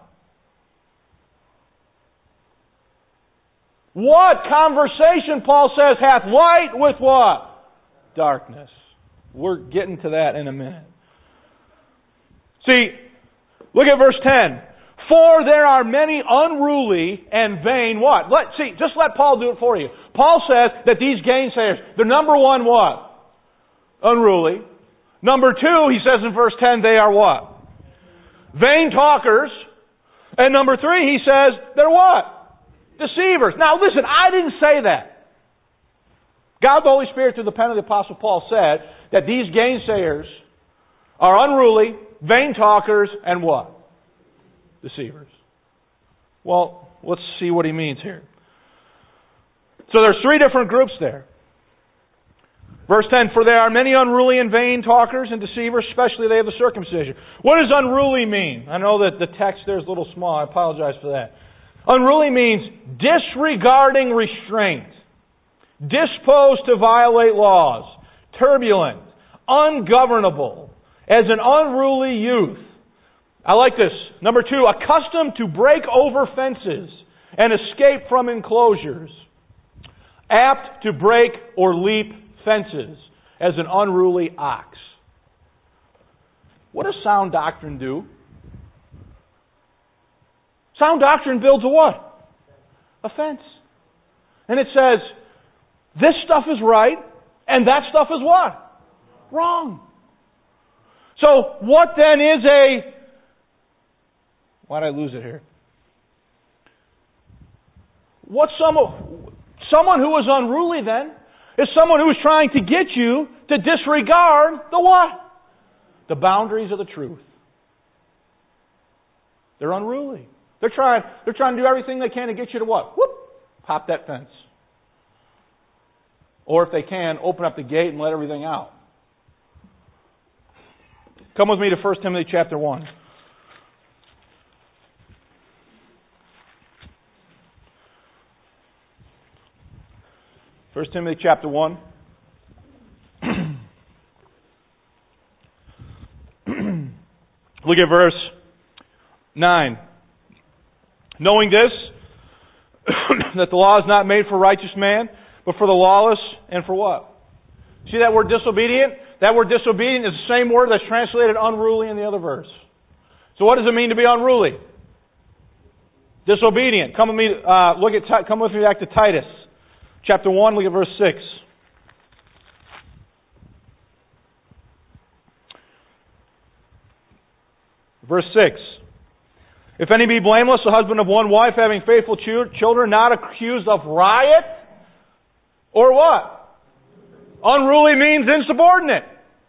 What conversation, Paul says, hath light with what? Darkness. We're getting to that in a minute. See, Look at verse ten. For there are many unruly and vain what? Let see, just let Paul do it for you. Paul says that these gainsayers, they're number one what? Unruly. Number two, he says in verse ten, they are what? Vain talkers. And number three, he says, they're what? Deceivers. Now listen, I didn't say that. God the Holy Spirit through the pen of the Apostle Paul said that these gainsayers are unruly, vain talkers, and what? Deceivers. Well, let's see what he means here. So there's three different groups there. Verse ten, for there are many unruly and vain talkers and deceivers, especially they of the circumcision. What does unruly mean? I know that the text there is a little small. I apologize for that. Unruly means disregarding restraint, disposed to violate laws, turbulent, ungovernable, as an unruly youth. I like this. Number two, accustomed to break over fences and escape from enclosures. Apt to break or leap fences as an unruly ox. What does sound doctrine do? Sound doctrine builds a what? A fence. And it says, this stuff is right, and that stuff is what? Wrong. So, what then is a... Why did I lose it here? What some, someone who is unruly then is someone who is trying to get you to disregard the what? The boundaries of the truth. They're unruly. They're trying, they're trying to do everything they can to get you to what? Whoop! Hop that fence. Or if they can, open up the gate and let everything out. Come with me to First Timothy chapter one. First Timothy chapter one. Look at verse nine. Knowing this, that the law is not made for righteous man, but for the lawless and for what? See that word disobedient? That word disobedient is the same word that's translated unruly in the other verse. So what does it mean to be unruly? Disobedient. Come with me. Uh, look at. Come with me back to Titus. Chapter one, look at verse six. Verse six. If any be blameless, a husband of one wife, having faithful children, not accused of riot, or what? Unruly means insubordinate.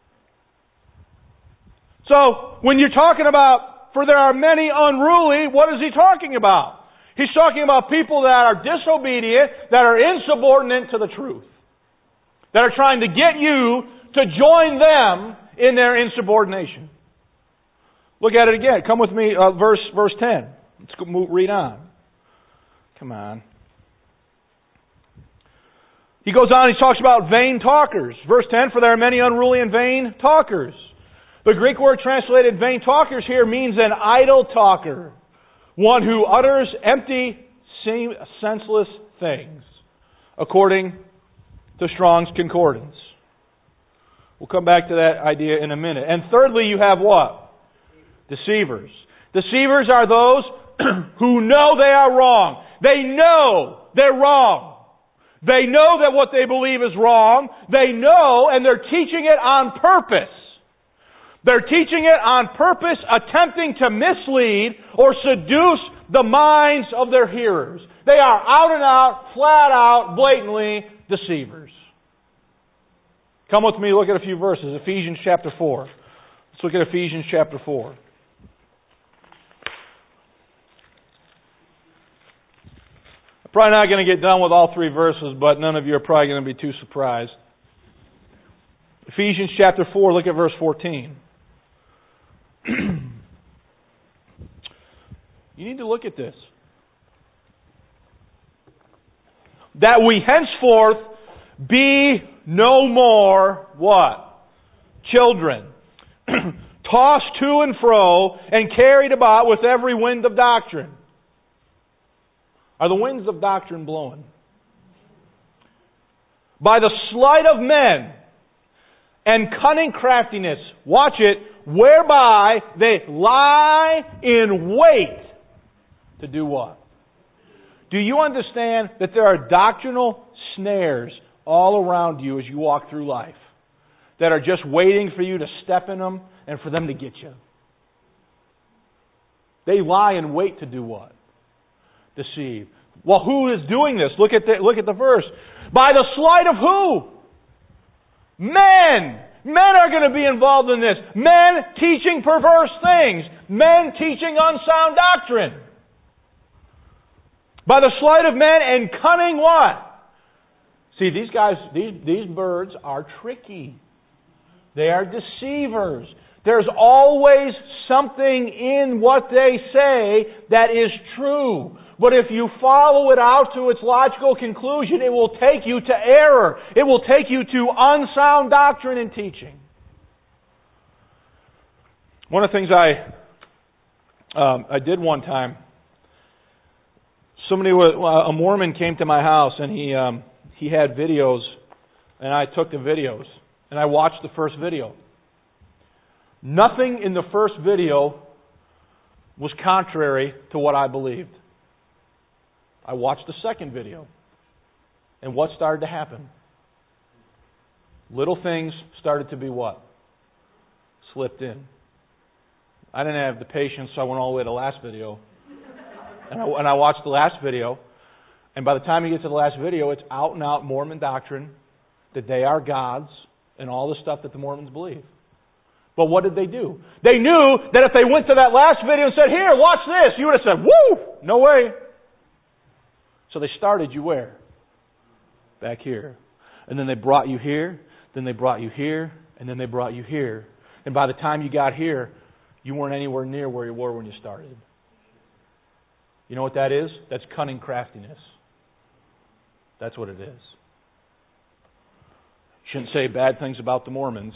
So, when you're talking about, for there are many unruly, what is he talking about? He's talking about people that are disobedient, that are insubordinate to the truth. That are trying to get you to join them in their insubordination. Look at it again. Come with me, uh, verse verse ten. Let's go, move, read on. Come on. He goes on, he talks about vain talkers. Verse ten, for there are many unruly and vain talkers. The Greek word translated vain talkers here means an idle talker. One who utters empty, senseless things, according to Strong's Concordance. We'll come back to that idea in a minute. And thirdly, you have what? Deceivers. Deceivers are those who know they are wrong. They know they're wrong. They know that what they believe is wrong. They know, and they're teaching it on purpose. They're teaching it on purpose, attempting to mislead or seduce the minds of their hearers. They are out and out, flat out, blatantly deceivers. Come with me, look at a few verses. Ephesians chapter four. Let's look at Ephesians chapter four. I'm probably not going to get done with all three verses, but none of you are probably going to be too surprised. Ephesians chapter four, look at verse fourteen. You need to look at this. That we henceforth be no more what? Children. Tossed to and fro and carried about with every wind of doctrine. Are the winds of doctrine blowing? By the sleight of men and cunning craftiness, watch it, whereby they lie in wait to do what? Do you understand that there are doctrinal snares all around you as you walk through life that are just waiting for you to step in them and for them to get you? They lie in wait to do what? Deceive. Well, who is doing this? Look at the, look at the verse. By the sleight of who? Men. Men are going to be involved in this. Men teaching perverse things. Men teaching unsound doctrine. By the sleight of men and cunning what? See, these guys, these, these birds are tricky. They are deceivers. There's always something in what they say that is true. But if you follow it out to its logical conclusion, it will take you to error. It will take you to unsound doctrine and teaching. One of the things I um, I did one time, somebody, a Mormon came to my house and he um, he had videos, and I took the videos and I watched the first video. Nothing in the first video was contrary to what I believed. I watched the second video. And what started to happen? Little things started to be what? Slipped in. I didn't have the patience, so I went all the way to the last video. And I, and I watched the last video. And by the time you get to the last video, it's out and out Mormon doctrine that they are gods and all the stuff that the Mormons believe. But what did they do? They knew that if they went to that last video and said, "Here, watch this," you would have said, "Woo! No way." So they started you where? Back here. And then they brought you here, then they brought you here, and then they brought you here. And by the time you got here, you weren't anywhere near where you were when you started. You know what that is? That's cunning craftiness. That's what it is. Shouldn't say bad things about the Mormons.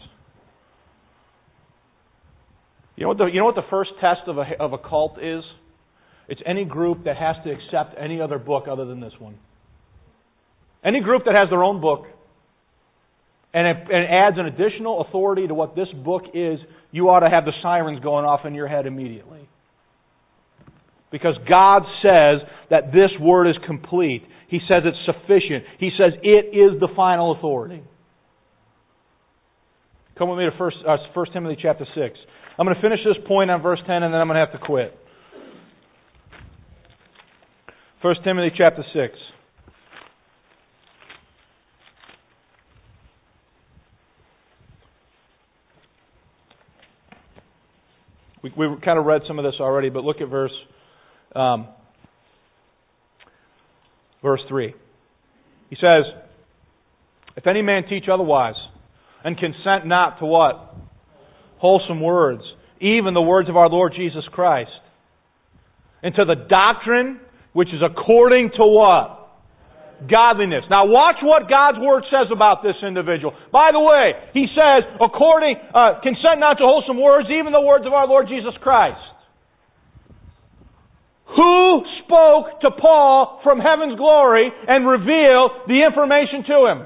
You know what the, you know what the first test of a, of a cult is? It's any group that has to accept any other book other than this one. Any group that has their own book and it, and adds an additional authority to what this book is, you ought to have the sirens going off in your head immediately. Because God says that this word is complete. He says it's sufficient. He says it is the final authority. Come with me to First, uh, First Timothy chapter six. I'm going to finish this point on verse ten and then I'm going to have to quit. First Timothy chapter six. We, we kind of read some of this already, but look at verse um, verse three. He says, "If any man teach otherwise, and consent not to what? Wholesome words, even the words of our Lord Jesus Christ, and to the doctrine which is according to what? Godliness." Now watch what God's Word says about this individual. By the way, He says, according, uh, consent not to wholesome words, even the words of our Lord Jesus Christ. Who spoke to Paul from heaven's glory and revealed the information to him?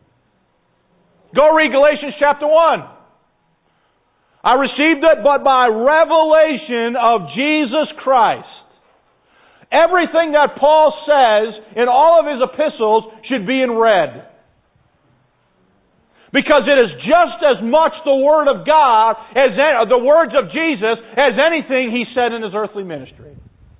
Go read Galatians chapter one. "I received it but by revelation of Jesus Christ." Everything that Paul says in all of his epistles should be in red. Because it is just as much the Word of God as the words of Jesus as anything He said in His earthly ministry.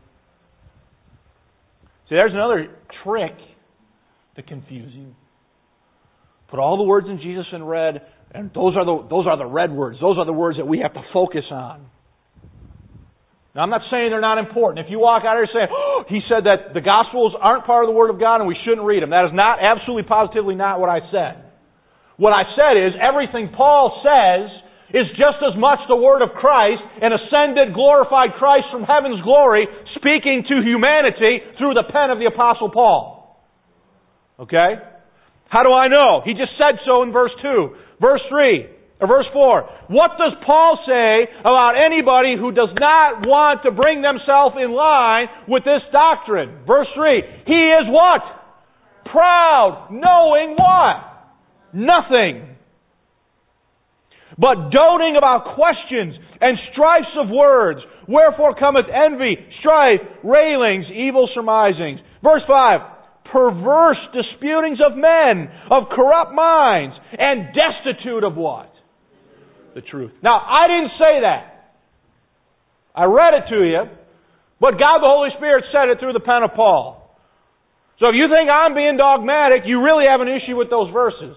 See, there's another trick to confuse you. Put all the words in Jesus in red, and those are the those are the red words. Those are the words that we have to focus on. Now, I'm not saying they're not important. If you walk out here saying, "Oh, he said that the Gospels aren't part of the Word of God and we shouldn't read them," that is not absolutely positively not what I said. What I said is everything Paul says is just as much the Word of Christ, an ascended, glorified Christ from heaven's glory, speaking to humanity through the pen of the Apostle Paul. Okay? How do I know? He just said so in verse two. Verse three, or verse four. What does Paul say about anybody who does not want to bring themselves in line with this doctrine? Verse three. He is what? Proud, knowing what? Nothing. but doting about questions and strifes of words. Wherefore cometh envy, strife, railings, evil surmisings. Verse five, perverse disputings of men, of corrupt minds, and destitute of what? The truth. Now, I didn't say that. I read it to you, but God the Holy Spirit said it through the pen of Paul. So if you think I'm being dogmatic, you really have an issue with those verses.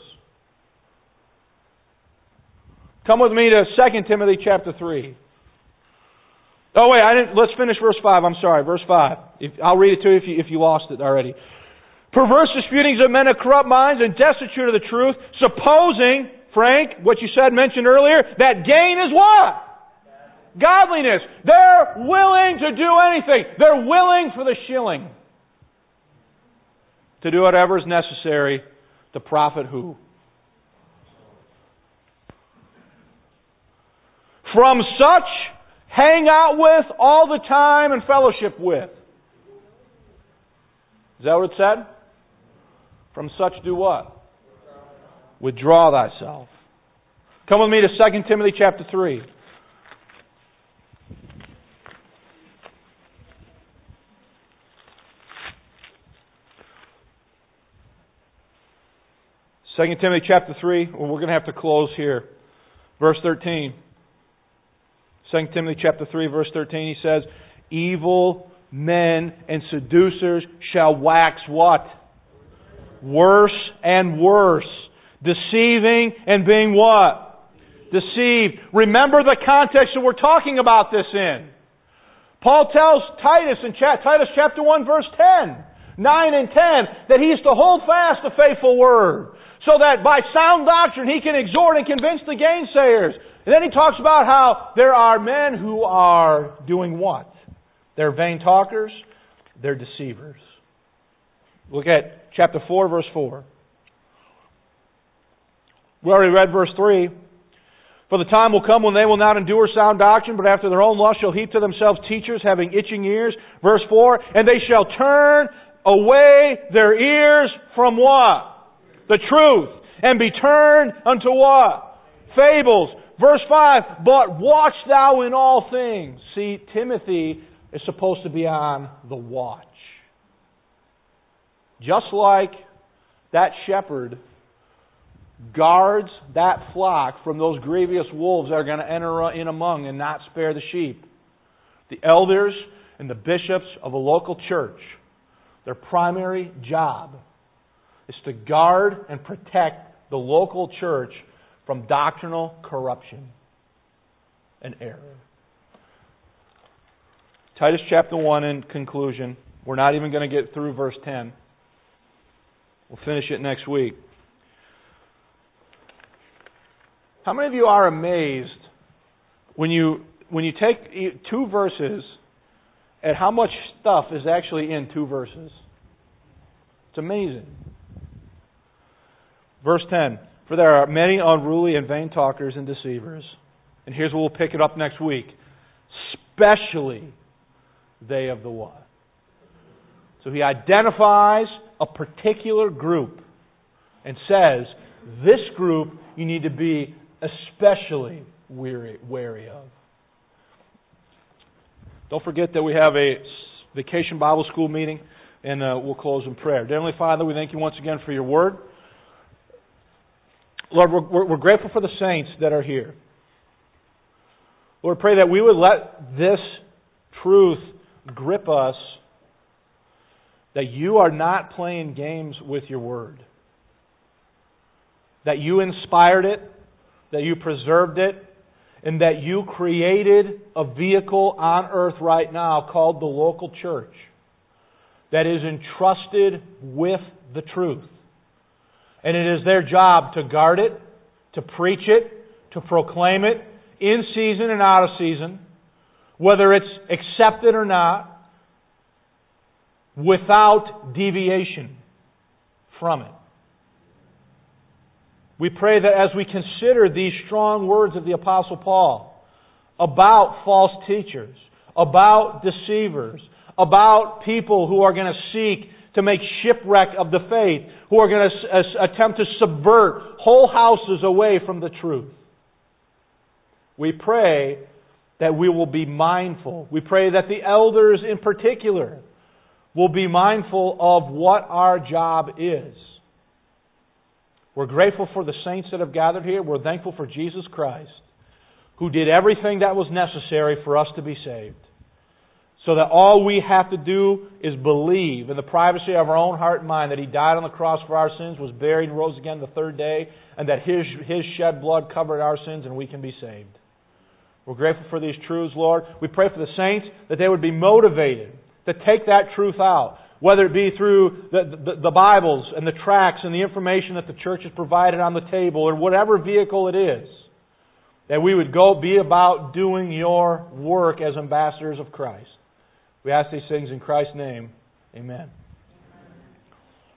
Come with me to Second Timothy chapter three. Oh wait, I didn't. Let's finish verse five. I'm sorry, verse five. If, I'll read it to you if you if you lost it already. Perverse disputings of men of corrupt minds and destitute of the truth, supposing, Frank, what you said mentioned earlier, that gain is what? Godliness. They're willing to do anything. They're willing for the shilling. To do whatever is necessary to profit who? From such hang out with all the time and fellowship with. Is that what it said? From such do what? Withdraw thyself. Come with me to Second Timothy chapter three. Second Timothy chapter three, well, we're going to have to close here. Verse thirteen. Second Timothy chapter three, verse thirteen, he says, evil men and seducers shall wax what? Worse and worse. Deceiving and being what? Deceived. Remember the context that we're talking about this in. Paul tells Titus in Titus chapter one, verse ten, nine and ten, that he is to hold fast the faithful word, so that by sound doctrine he can exhort and convince the gainsayers. And then he talks about how there are men who are doing what? They're vain talkers, they're deceivers. Look at chapter four, verse four. We already read verse three. For the time will come when they will not endure sound doctrine, but after their own lust shall heap to themselves teachers having itching ears. Verse four, and they shall turn away their ears from what? The truth. And be turned unto what? Fables. Verse five, but watch thou in all things. See, Timothy is supposed to be on the watch. Just like that shepherd guards that flock from those grievous wolves that are going to enter in among and not spare the sheep. The elders and the bishops of a local church, their primary job is to guard and protect the local church from doctrinal corruption and error. Titus chapter one in conclusion. We're not even going to get through verse ten. We'll finish it next week. How many of you are amazed when you when you take two verses at how much stuff is actually in two verses? It's amazing. Verse ten. For there are many unruly and vain talkers and deceivers. And here's where we'll pick it up next week. Especially they of the what? So he identifies a particular group and says, this group you need to be especially wary, wary of. Don't forget that we have a Vacation Bible School meeting, and uh, we'll close in prayer. Dear Heavenly Father, we thank you once again for your word. Lord, we're, we're grateful for the saints that are here. Lord, pray that we would let this truth grip us, that you are not playing games with your word. That you inspired it, that you preserved it, and that you created a vehicle on earth right now called the local church that is entrusted with the truth. And it is their job to guard it, to preach it, to proclaim it, in season and out of season, whether it's accepted or not, without deviation from it. We pray that as we consider these strong words of the Apostle Paul about false teachers, about deceivers, about people who are going to seek to make shipwreck of the faith, who are going to attempt to subvert whole houses away from the truth, We pray that we will be mindful. We pray that the elders in particular will be mindful of what our job is. We're grateful for the saints that have gathered here. We're thankful for Jesus Christ, who did everything that was necessary for us to be saved. So that all we have to do is believe in the privacy of our own heart and mind that He died on the cross for our sins, was buried and rose again the third day, and that His, His shed blood covered our sins and we can be saved. We're grateful for these truths, Lord. We pray for the saints that they would be motivated to take that truth out, whether it be through the, the, the Bibles and the tracts and the information that the church has provided on the table, or whatever vehicle it is, that we would go be about doing Your work as ambassadors of Christ. We ask these things in Christ's name. Amen.